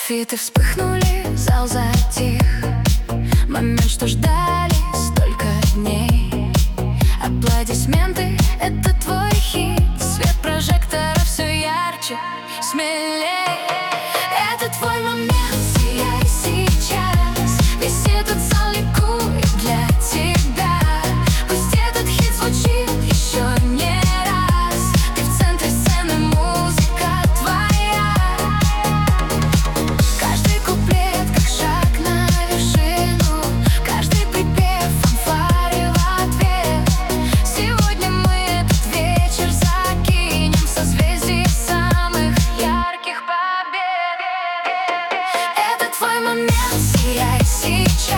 Софиты вспыхнули, зал затих. Момент, что ждали столько дней. Аплодисменты — это твой хит. Свет прожектора все ярче, смелей. Это твой момент, сияй сейчас. Весь этот зал ликует для тебя. Пусть этот хит звучит еще не раз. Ты в центре сцены, музыка твоя. Каждый куплет как шаг на вершину, каждый припев фанфары в ответ. Сегодня мы этот вечер закинем в созвездие самых ярких побед. Это твой момент, сияй сейчас.